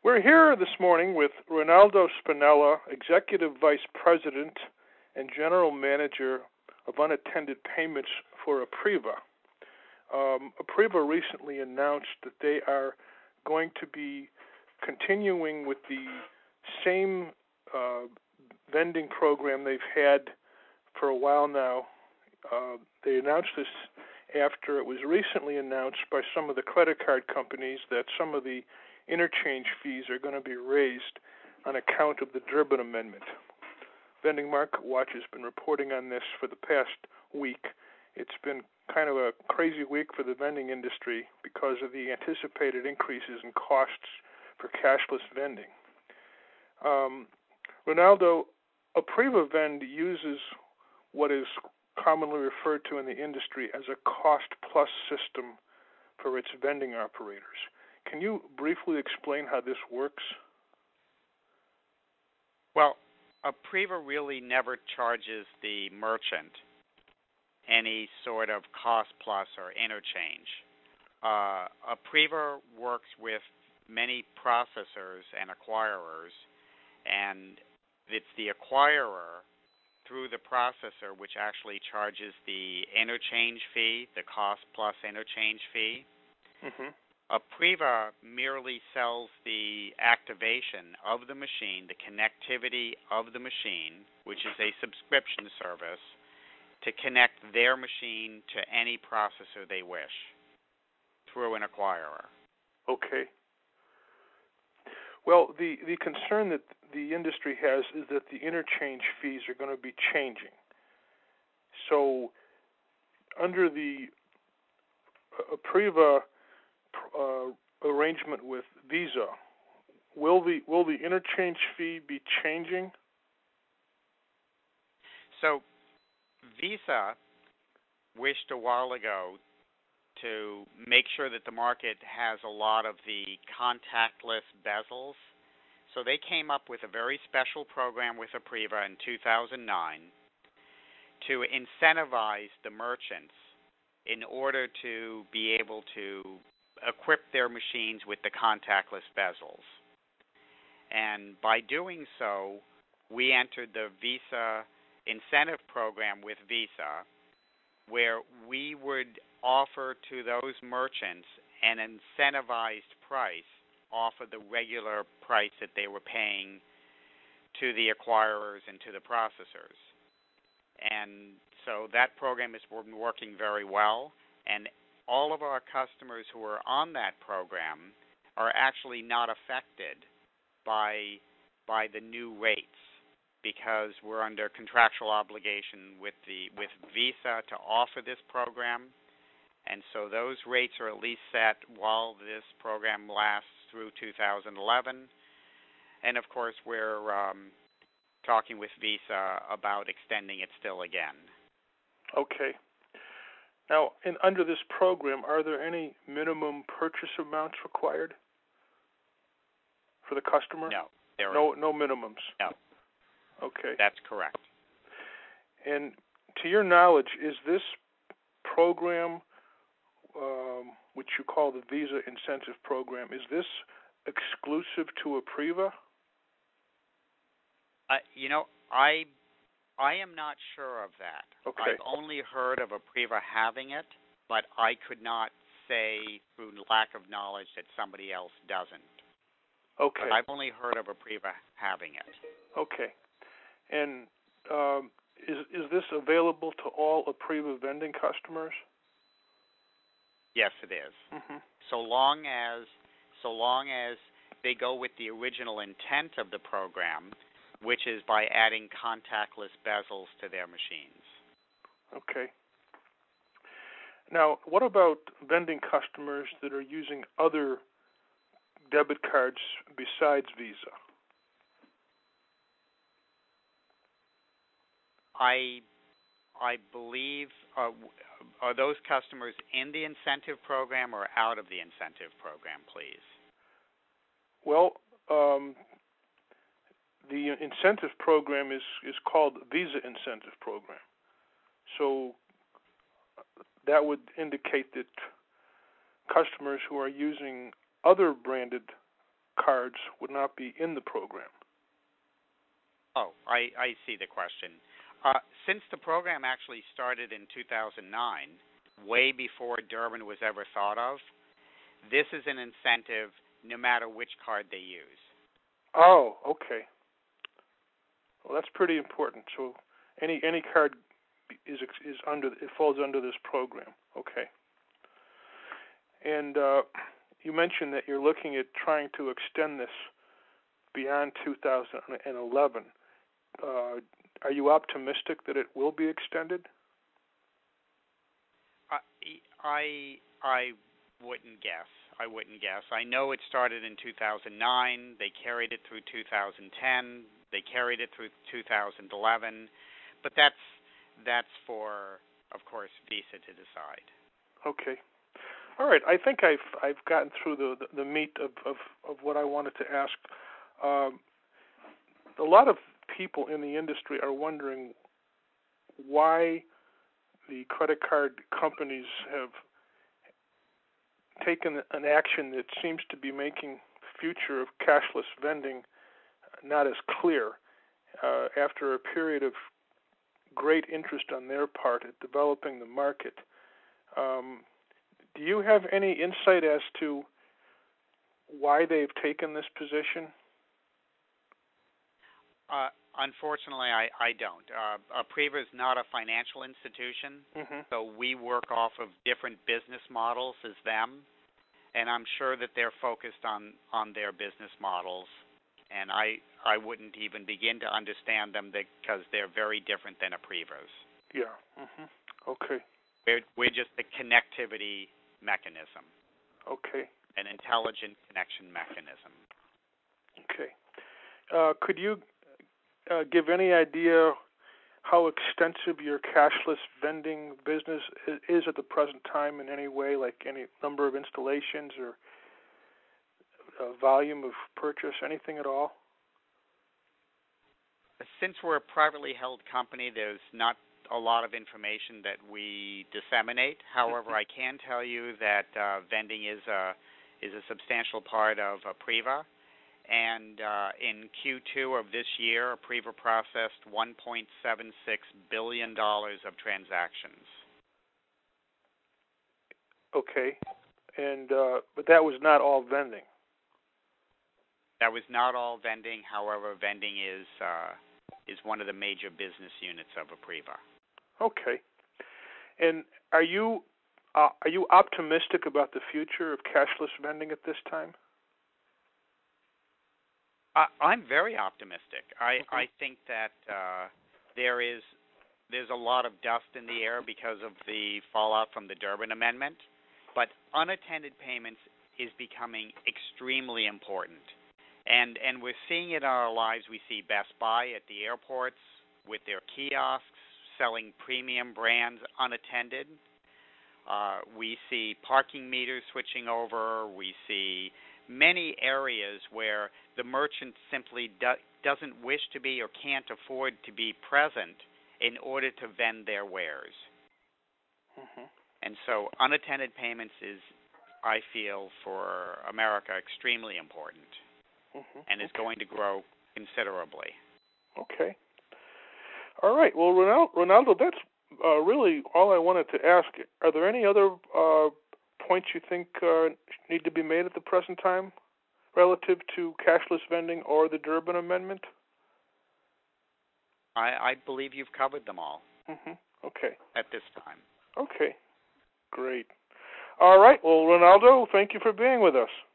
We're here this morning with Ronaldo Spinella, Executive Vice President and General Manager of Unattended Payments for Apriva. Apriva recently announced that they are going to be continuing with the same vending program they've had for a while now. They announced this after it was recently announced by some of the credit card companies that some of the interchange fees are going to be raised on account of the Durbin Amendment. Vending Market Watch has been reporting on this for the past week. It's been kind of a crazy week for the vending industry because of the anticipated increases in costs for cashless vending. Ronaldo, Apriva Vend uses what is commonly referred to in the industry as a cost-plus system for its vending operators. Can you briefly explain how this works? Well, Apriva really never charges the merchant any sort of cost plus or interchange. Apriva works with many processors and acquirers, and it's the acquirer through the processor which actually charges the interchange fee, the cost plus interchange fee. Mm-hmm. Apriva merely sells the activation of the machine, the connectivity of the machine, which is a subscription service, to connect their machine to any processor they wish through an acquirer. Okay. Well, the concern that the industry has is that the interchange fees are going to be changing. So, under the Apriva arrangement with Visa, will the interchange fee be changing? So, Visa wished a while ago to make sure that the market has a lot of the contactless bezels. So they came up with a very special program with Apriva in 2009 to incentivize the merchants in order to be able to equip their machines with the contactless bezels. And by doing so, we entered the Visa incentive program with Visa, where we would offer to those merchants an incentivized price off of the regular price that they were paying to the acquirers and to the processors. And so that program has been working very well, and all of our customers who are on that program are actually not affected by the new rates, because we're under contractual obligation with Visa to offer this program, and so those rates are at least set while this program lasts through 2011. And of course, we're talking with Visa about extending it still again. Okay. Now, under this program, are there any minimum purchase amounts required for the customer? No. No minimums? No. Okay. That's correct. And to your knowledge, is this program, which you call the Visa Incentive Program, is this exclusive to Apriva? I am not sure of that. Okay. I've only heard of Apriva having it, but I could not say through lack of knowledge that somebody else doesn't. Okay. But I've only heard of Apriva having it. Okay. And is this available to all Apriva vending customers? Yes, it is. Mm-hmm. So long as they go with the original intent of the program, which is by adding contactless bezels to their machines. Okay. Now, what about vending customers that are using other debit cards besides Visa? I believe, are those customers in the incentive program or out of the incentive program, please? Well, the incentive program is called Visa Incentive Program. So that would indicate that customers who are using other branded cards would not be in the program. Oh, I see the question. Since the program actually started in 2009, way before Durbin was ever thought of, this is an incentive no matter which card they use. Oh, okay. Well, that's pretty important. So any card is under, it falls under this program. Okay. And you mentioned that you're looking at trying to extend this beyond 2011. Are you optimistic that it will be extended? I wouldn't guess. I know it started in 2009. They carried it through 2010. They carried it through 2011. But that's for, of course, Visa to decide. Okay. All right. I think I've gotten through the meat of what I wanted to ask. A lot of people in the industry are wondering why the credit card companies have taken an action that seems to be making the future of cashless vending not as clear after a period of great interest on their part at developing the market. Do you have any insight as to why they've taken this position? Unfortunately, I don't. Apriva is not a financial institution, so we work off of different business models as them, and I'm sure that they're focused on their business models, and I wouldn't even begin to understand them because they're very different than Apriva's. Yeah. Okay. We're just a connectivity mechanism. Okay. An intelligent connection mechanism. Okay. Could you give any idea how extensive your cashless vending business is at the present time in any way, like any number of installations or volume of purchase, anything at all? Since we're a privately held company, there's not a lot of information that we disseminate. However, I can tell you that vending is a substantial part of Apriva. And in Q2 of this year, Apriva processed $1.76 billion of transactions. Okay, and but that was not all vending. That was not all vending. However, vending is one of the major business units of Apriva. Okay, and are you optimistic about the future of cashless vending at this time? I'm very optimistic. I think that there's a lot of dust in the air because of the fallout from the Durbin Amendment, but unattended payments is becoming extremely important. And we're seeing it in our lives. We see Best Buy at the airports with their kiosks selling premium brands unattended. We see parking meters switching over. We see many areas where the merchant simply doesn't wish to be or can't afford to be present in order to vend their wares. And so unattended payments is, I feel, for America extremely important and is going to grow considerably. Okay. All right. Well, Ronaldo, that's really all I wanted to ask. Are there any other points you think need to be made at the present time relative to cashless vending or the Durbin Amendment? I believe you've covered them all. Okay. At this time. Okay. Great. All right. Well, Ronaldo, thank you for being with us.